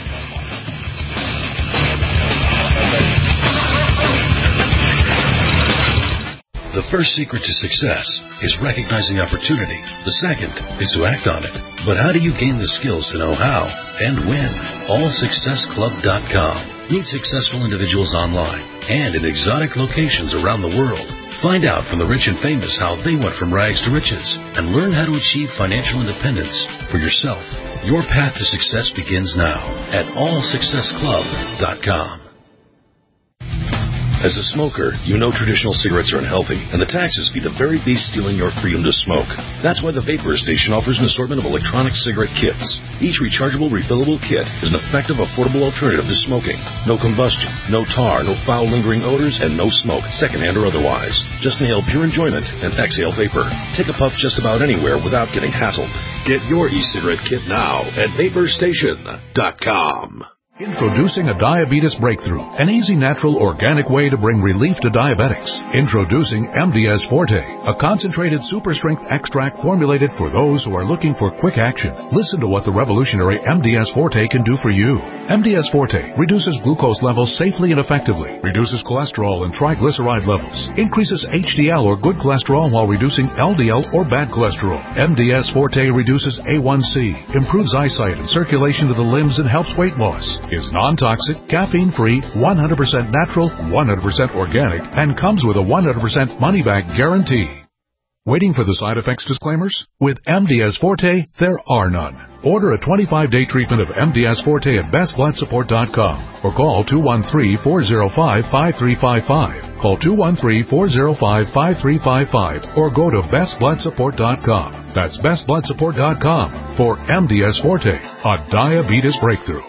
The first secret to success is recognizing opportunity. The second is to act on it. But how do you gain the skills to know how and when? all success club dot com. Meet successful individuals online and in exotic locations around the world. Find out from the rich and famous how they went from rags to riches and learn how to achieve financial independence for yourself. Your path to success begins now at all success club dot com. As a smoker, you know traditional cigarettes are unhealthy, and the taxes be the very beast stealing your freedom to smoke. That's why the Vapor Station offers an assortment of electronic cigarette kits. Each rechargeable, refillable kit is an effective, affordable alternative to smoking. No combustion, no tar, no foul lingering odors, and no smoke, secondhand or otherwise. Just inhale pure enjoyment and exhale vapor. Take a puff just about anywhere without getting hassled. Get your e-cigarette kit now at vapor station dot com. Introducing a diabetes breakthrough, an easy, natural, organic way to bring relief to diabetics. Introducing M D S Forte, a concentrated super-strength extract formulated for those who are looking for quick action. Listen to what the revolutionary M D S Forte can do for you. M D S Forte reduces glucose levels safely and effectively, reduces cholesterol and triglyceride levels, increases H D L or good cholesterol while reducing L D L or bad cholesterol. M D S Forte reduces A one C, improves eyesight and circulation to the limbs, and helps weight loss. Is non-toxic, caffeine-free, one hundred percent natural, one hundred percent organic, and comes with a one hundred percent money-back guarantee. Waiting for the side effects disclaimers? With M D S Forte, there are none. Order a twenty-five day treatment of M D S Forte at best blood support dot com or call two one three, four zero five, five three five five. Call two one three, four zero five, five three five five or go to best blood support dot com. That's best blood support dot com for M D S Forte, a diabetes breakthrough.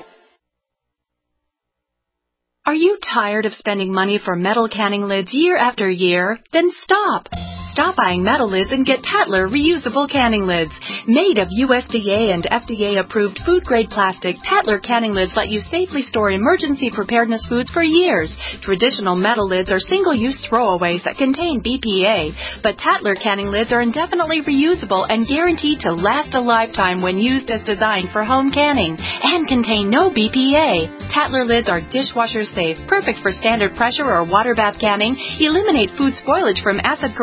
Are you tired of spending money for metal canning lids year after year? Then stop! Stop buying metal lids and get Tatler reusable canning lids. Made of U S D A and F D A-approved food-grade plastic, Tatler canning lids let you safely store emergency preparedness foods for years. Traditional metal lids are single-use throwaways that contain B P A, but Tatler canning lids are indefinitely reusable and guaranteed to last a lifetime when used as designed for home canning and contain no B P A. Tatler lids are dishwasher safe, perfect for standard pressure or water bath canning, eliminate food spoilage from acid corrosion,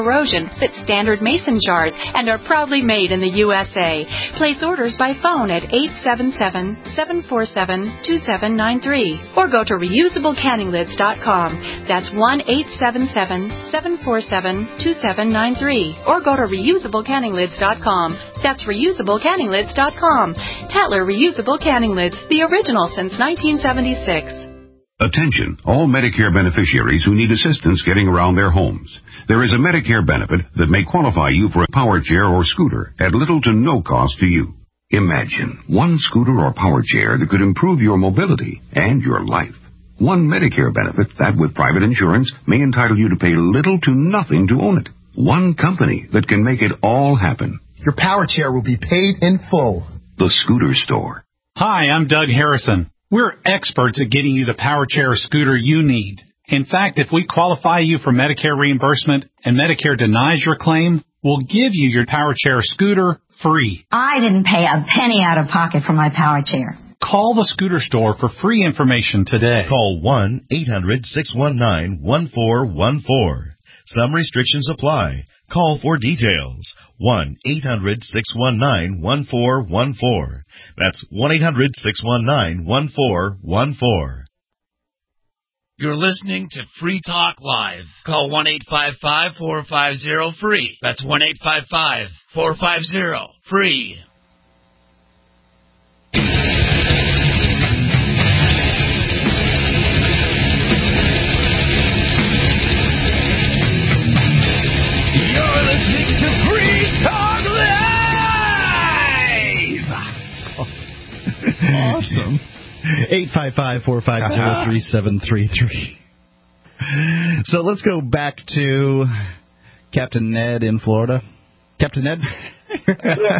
ingredients fit standard mason jars and are proudly made in the U S A. Place orders by phone at eight seven seven, seven four seven, two seven nine three or go to reusable canning lids dot com. That's one eight seven seven, seven four seven, two seven nine three or go to reusable canning lids dot com. That's reusable canning lids dot com. Tatler Reusable Canning Lids, the original since nineteen seventy-six. Attention, all Medicare beneficiaries who need assistance getting around their homes. There is a Medicare benefit that may qualify you for a power chair or scooter at little to no cost to you. Imagine one scooter or power chair that could improve your mobility and your life. One Medicare benefit that with private insurance may entitle you to pay little to nothing to own it. One company that can make it all happen. Your power chair will be paid in full. The Scooter Store. Hi, I'm Doug Harrison. We're experts at getting you the power chair or scooter you need. In fact, if we qualify you for Medicare reimbursement and Medicare denies your claim, we'll give you your power chair or scooter free. I didn't pay a penny out of pocket for my power chair. Call the Scooter Store for free information today. Call one eight hundred, six one nine, one four one four. Some restrictions apply. Call for details. one eight hundred, six one nine, one four one four. That's one eight hundred, six one nine, one four one four. You're listening to Free Talk Live. Call one eight five five, four five zero, free. That's one eight five five, four five zero, free. You're listening to Free Talk Live! Awesome. eight five five, four five zero, three seven three three. So let's go back to Captain Ned in Florida. Captain Ned? Yeah.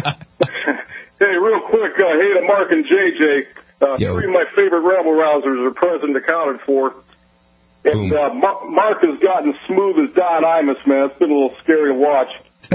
Hey, real quick, uh, hey to Mark and J J. Uh, three of my favorite rabble-rousers are present and accounted for. And uh, Mark, Mark has gotten smooth as Don Imus, man. It's been a little scary to watch.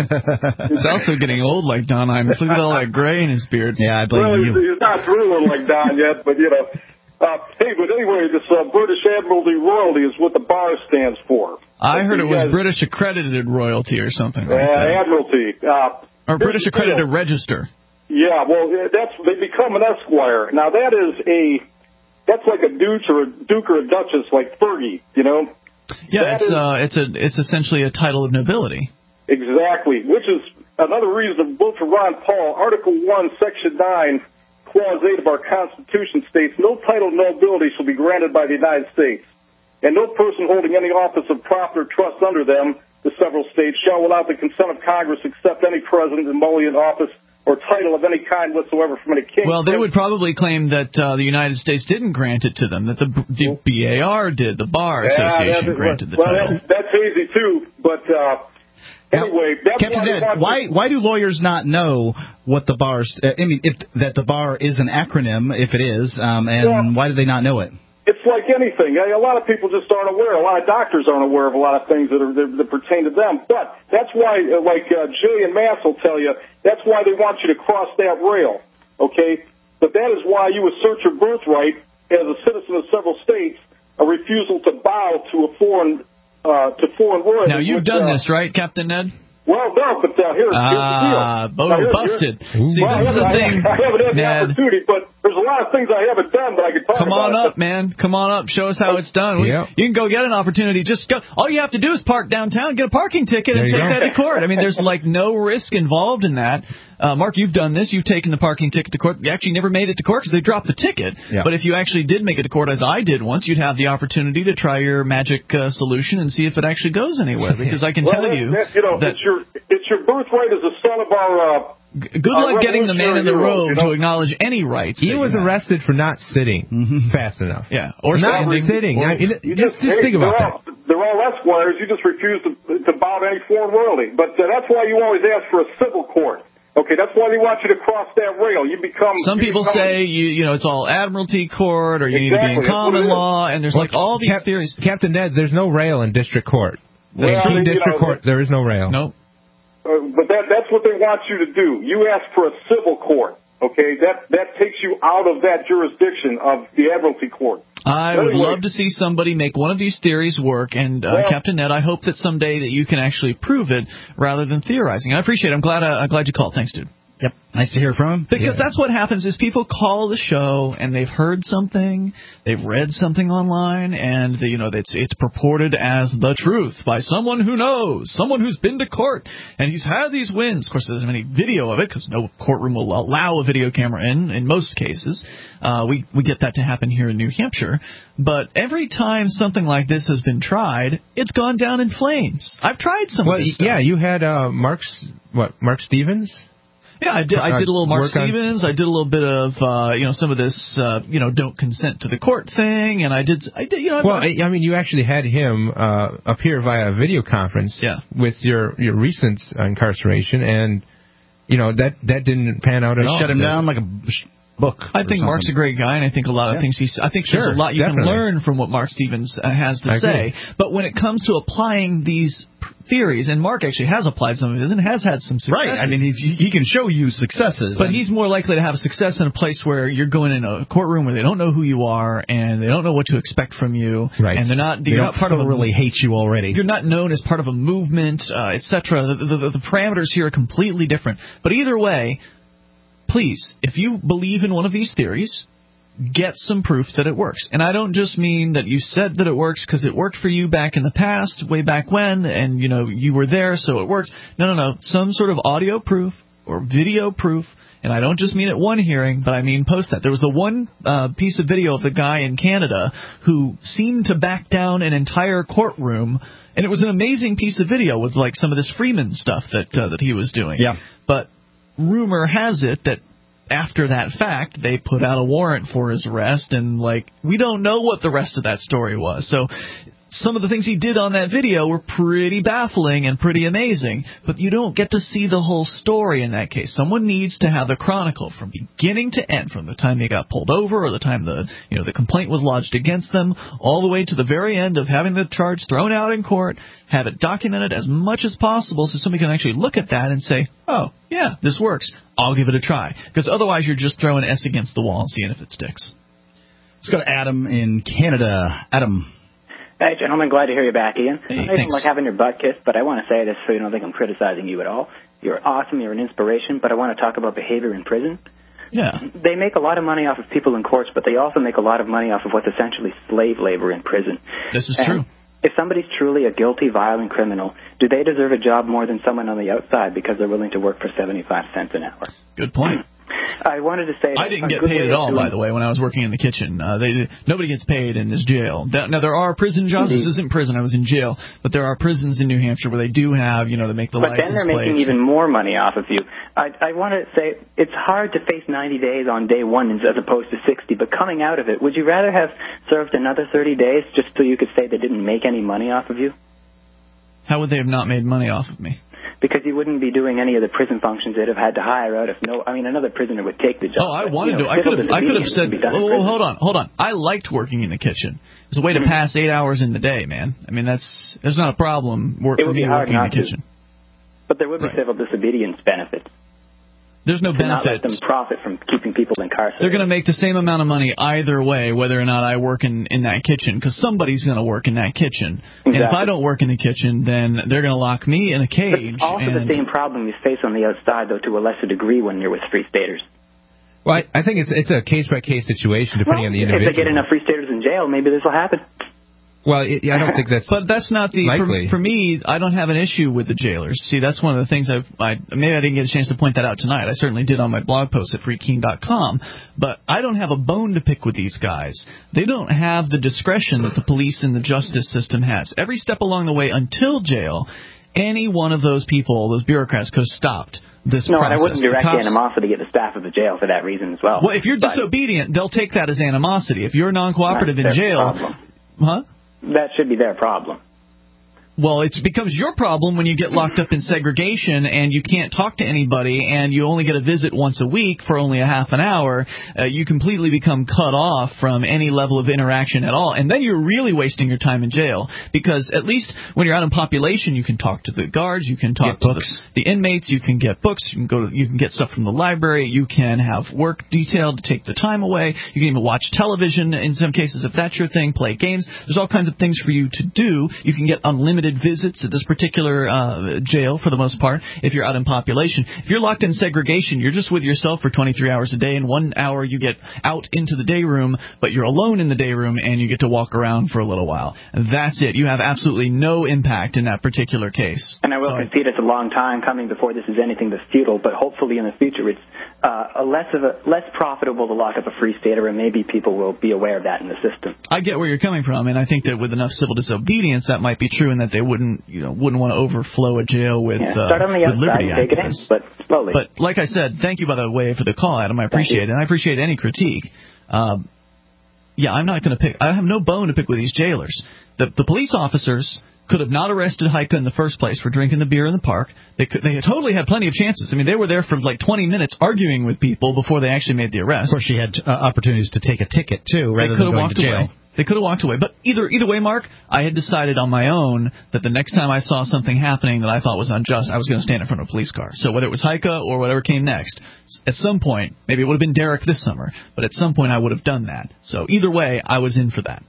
He's also getting old like Don Imus. Look at all that gray in his beard. Yeah, I blame well, you. He's, he's not through like Don yet, but, you know. Uh, hey, but anyway, this uh, British Admiralty Royalty is what the bar stands for. I heard it was guys, British Accredited Royalty or something like uh, that. Admiralty. Uh, or British Accredited Register. Yeah, well, that's they become an Esquire. Now, that is a... That's like a duke or a duke or a duchess, like Fergie, you know. Yeah, that it's is, uh, it's a it's essentially a title of nobility. Exactly, which is another reason to vote for Ron Paul. Article one, Section nine, Clause eight of our Constitution states, no title of nobility shall be granted by the United States, and no person holding any office of profit or trust under them, the several states, shall, without the consent of Congress, accept any president, emollient office, or title of any kind whatsoever from any king. Well, they would probably claim that uh, the United States didn't grant it to them, that the, the B A R did, the Bar Association yeah, granted the well, title. That's, that's hazy, too, but uh, anyway, that's Captain why, Ned, why why do lawyers not know what the bar? Uh, I mean, if that the bar is an acronym, if it is, um, and yeah. why do they not know it? It's like anything. A lot of people just aren't aware. A lot of doctors aren't aware of a lot of things that, are, that, that pertain to them. But that's why, like uh, Jay and Mass will tell you, that's why they want you to cross that rail, okay? But that is why you assert your birthright as a citizen of several states, a refusal to bow to a foreign uh, to foreign royalty. Now, you've which, done uh, this, right, Captain Ned? Well, no, but uh, here's, here's ah, the deal. Bodo Now, here's, busted. Here's, See, well, this is the I, thing, I haven't had the Ned. opportunity, but there's a lot of things I haven't done that I could talk Come about. on up, man. Come on up. Show us how it's done. We, Yep. You can go get an opportunity. Just go. All you have to do is park downtown, get a parking ticket, and There you take go. that to court. I mean, there's like no risk involved in that. Uh, Mark, you've done this. You've taken the parking ticket to court. You actually never made it to court because they dropped the ticket. Yeah. But if you actually did make it to court, as I did once, you'd have the opportunity to try your magic uh, solution and see if it actually goes anywhere. Because I can well, tell that, you that, you know, that it's your it's your birthright as a son of our. Uh, Good luck getting the man in the robe heroes, you know? to acknowledge any rights. He was arrested for not sitting mm-hmm. fast enough. Yeah, or not standing. sitting. Or, I mean, you just, just hey, think about they're that. all, they're all Esquires. You just refuse to, to bow to any foreign royalty. But uh, that's why you always ask for a civil court. Okay, that's why they want you to cross that rail. You become. Some you people become, say you you know it's all admiralty court or you exactly, need to be in common it law, and there's Well, like all these Cap- theories. Captain Ned, there's no rail in district court. Well, in you district know, court, there is no rail. Nope. Uh, but that, that's what they want you to do. You ask for a civil court. Okay, that that takes you out of that jurisdiction of the Admiralty Court. I But would anyway, love to see somebody make one of these theories work, and uh, Well- Captain Ned, I hope that someday that you can actually prove it rather than theorizing. I appreciate it. I'm glad. Uh, I'm glad you called. Thanks, dude. Yep, nice to hear from him. Because that's what happens is people call the show and they've heard something, they've read something online, and you know it's it's purported as the truth by someone who knows, someone who's been to court and he's had these wins. Of course, there's any video of it because no courtroom will allow a video camera in in most cases. Uh, we we get that to happen here in New Hampshire, but every time something like this has been tried, it's gone down in flames. I've tried some Well, of this stuff. yeah, you had uh, Mark's what Mark Stevens. Yeah, I did. I did a little Mark Work on- Stevens. I did a little bit of, uh, you know, some of this, uh, you know, don't consent to the court thing, and I did, I did, you know. Well, I, I mean, you actually had him uh, appear via video conference yeah. with your your recent incarceration, and you know that that didn't pan out They at all. shut him Did down it? like a sh- book. I think Mark's a great guy, and I think a lot of Yeah. things he's. I think Sure, there's a lot you definitely. can learn from what Mark Stevens uh, has to I say. agree. But when it comes to applying these p- theories, and Mark actually has applied some of this and has had some successes. Right. I mean, he, he can show you successes. But and- he's more likely to have success in a place where you're going in a courtroom where they don't know who you are and they don't know what to expect from you, Right. and they're not. They You're don't not part of a really hate you already. You're not known as part of a movement, uh, et cetera. The, the, the parameters here are completely different. But either way, please, if you believe in one of these theories, get some proof that it works. And I don't just mean that you said that it works because it worked for you back in the past, way back when, and you know you were there, so it worked. No, no, no. Some sort of audio proof or video proof. And I don't just mean at one hearing, but I mean post that. There was the one uh, piece of video of the guy in Canada who seemed to back down an entire courtroom, and it was an amazing piece of video with like some of this Freeman stuff that uh, that he was doing. Yeah. But rumor has it that after that fact, they put out a warrant for his arrest, and like we don't know what the rest of that story was. So some of the things he did on that video were pretty baffling and pretty amazing, but you don't get to see the whole story in that case. Someone needs to have the chronicle from beginning to end, from the time they got pulled over or the time the you know the complaint was lodged against them, all the way to the very end of having the charge thrown out in court. Have it documented as much as possible so somebody can actually look at that and say, oh, yeah, this works. I'll give it a try. Because otherwise you're just throwing S against the wall and seeing if it sticks. Let's go to Adam in Canada. Adam. Hey, gentlemen, glad to hear you back, Ian. Hey, I don't thanks. like having your butt kissed, but I want to say this so you don't think I'm criticizing you at all. You're awesome, you're an inspiration, but I want to talk about behavior in prison. Yeah. They make a lot of money off of people in courts, but they also make a lot of money off of what's essentially slave labor in prison. This is And true. if somebody's truly a guilty, violent criminal, do they deserve a job more than someone on the outside because they're willing to work for seventy-five cents an hour? Good point. I wanted to say... I didn't a get good paid way at of all, doing- by the way, when I was working in the kitchen. Uh, they nobody gets paid in this jail. That, now there are prison jobs. This isn't prison. I was in jail, but there are prisons in New Hampshire where they do have, you know, they make the But license then they're making plates. even more money off of you. I, I want to say it's hard to face ninety days on day one as opposed to sixty, but coming out of it, would you rather have served another thirty days just so you could say they didn't make any money off of you? How would they have not made money off of me? Because you wouldn't be doing any of the prison functions they'd have had to hire out if no, I mean, another prisoner would take the job. Oh, I But, wanted you know, to. I civil could have. I could have disobedience said, can be done in "Oh, prison. hold on, hold on." I liked working in the kitchen. It's a way to pass eight hours in the day, man. I mean, that's that's not a problem. Work It for would me be hard working in the not to. kitchen. But there would be Right. civil disobedience benefits. There's no to not let benefits. them profit from keeping people incarcerated. They're going to make the same amount of money either way, whether or not I work in, in that kitchen, because somebody's going to work in that kitchen. And if Exactly. I don't work in the kitchen, then they're going to lock me in a cage. But also and the same problem you face on the outside, though, to a lesser degree when you're with free staters. Well, I, I think it's it's a case by case situation depending on the If individual. they get enough free staters in jail, maybe this will happen. Well, it, I don't think that's. But that's not the likely. for, for me. I don't have an issue with the jailers. See, that's one of the things I've. I, maybe I didn't get a chance to point that out tonight. I certainly did on my blog post at free keen dot com. But I don't have a bone to pick with these guys. They don't have the discretion that the police and the justice system has. Every step along the way until jail, any one of those people, those bureaucrats, could have stopped this No, process. and I wouldn't The direct cops- animosity at the staff of the jail for that reason as well. Well, if you're But disobedient, they'll take that as animosity. If you're non-cooperative in That's their jail, problem. huh? that should be their problem. Well, it becomes your problem when you get locked up in segregation and you can't talk to anybody and you only get a visit once a week for only a half an hour. Uh, you completely become cut off from any level of interaction at all. And then you're really wasting your time in jail because at least when you're out in population, you can talk to the guards, you can talk get to books. The, the inmates, you can get books, you can go to, you can get stuff from the library, you can have work detailed to take the time away, you can even watch television in some cases if that's your thing, play games. There's all kinds of things for you to do. You can get unlimited visits at this particular uh, jail for the most part if you're out in population. If you're locked in segregation, you're just with yourself for twenty-three hours a day, and one hour you get out into the day room, but you're alone in the day room and you get to walk around for a little while. That's it. You have absolutely no impact in that particular case. And I will Sorry. concede it's a long time coming before this is anything that's futile, but hopefully in the future it's uh, a less of a less profitable to lock up a free stater, and maybe people will be aware of that in the system. I get where you're coming from, and I think that with enough civil disobedience, that might be true, and that they wouldn't, you know, wouldn't want to overflow a jail with, yeah, start on the uh, with outside, liberty take activists. it in, but slowly. But like I said, thank you by the way for the call, Adam. I appreciate it, and I appreciate any critique. Um, yeah, I'm not going to pick. I have no bone to pick with these jailers. The the police officers could have not arrested Heike in the first place for drinking the beer in the park. They could, they totally had plenty of chances. I mean, they were there for like twenty minutes arguing with people before they actually made the arrest. Of course, she had uh, opportunities to take a ticket, too, rather than going to jail. Away. They could have walked away. But either either way, Mark, I had decided on my own that the next time I saw something happening that I thought was unjust, I was going to stand in front of a police car. So whether it was Heike or whatever came next, at some point, maybe it would have been Derek this summer, but at some point I would have done that. So either way, I was in for that.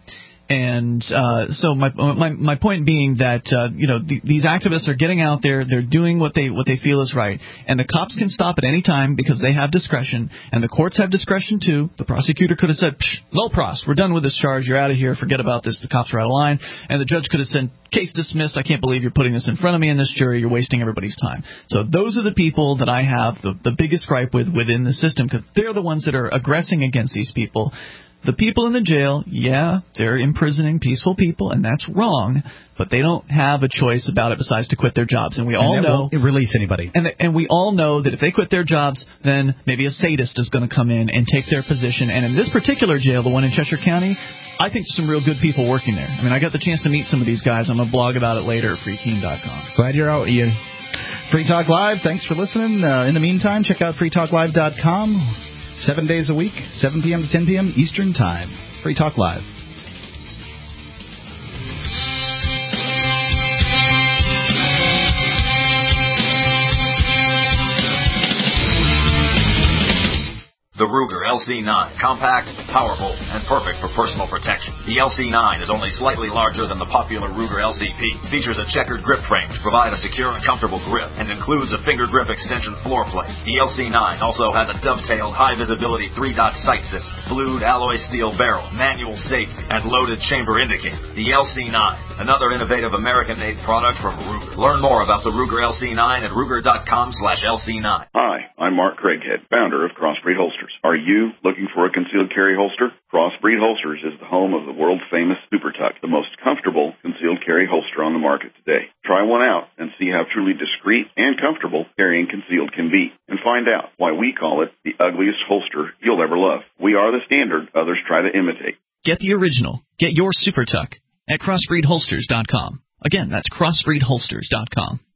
And uh, so my my my point being that uh, you know th- these activists are getting out there, they're doing what they what they feel is right, and the cops can stop at any time because they have discretion, and the courts have discretion too. The prosecutor could have said, "No pros, we're done with this charge. You're out of here. Forget about this. The cops are out of line." And the judge could have said, "Case dismissed. I can't believe you're putting this in front of me in this jury. You're wasting everybody's time." So those are the people that I have the the biggest gripe with within the system because they're the ones that are aggressing against these people. The people in the jail, yeah, they're imprisoning peaceful people, and that's wrong, but they don't have a choice about it besides to quit their jobs. And we all and know... won't release anybody. And, and we all know that if they quit their jobs, then maybe a sadist is going to come in and take their position. And in this particular jail, the one in Cheshire County, I think there's some real good people working there. I mean, I got the chance to meet some of these guys. I'm going to blog about it later at free keen dot com. Glad you're out, Ian. Free Talk Live, thanks for listening. Uh, in the meantime, check out free talk live dot com. Seven days a week, seven p.m. to ten p.m. Eastern Time. Free Talk Live. The Ruger L C nine, compact, powerful, and perfect for personal protection. The L C nine is only slightly larger than the popular Ruger L C P, features a checkered grip frame to provide a secure and comfortable grip, and includes a finger grip extension floor plate. The L C nine also has a dovetailed high-visibility three-dot sight system, blued alloy steel barrel, manual safety, and loaded chamber indicator. The L C nine, another innovative American-made product from Ruger. Learn more about the Ruger L C nine at ruger dot com slash L C nine. Hi, I'm Mark Craighead, founder of Crossbreed Holsters. Are you looking for a concealed carry holster? Crossbreed Holsters is the home of the world-famous Super Tuck, the most comfortable concealed carry holster on the market today. Try one out and see how truly discreet and comfortable carrying concealed can be, and find out why we call it the ugliest holster you'll ever love. We are the standard others try to imitate. Get the original. Get your Super Tuck at crossbreed holsters dot com. Again, that's crossbreed holsters dot com.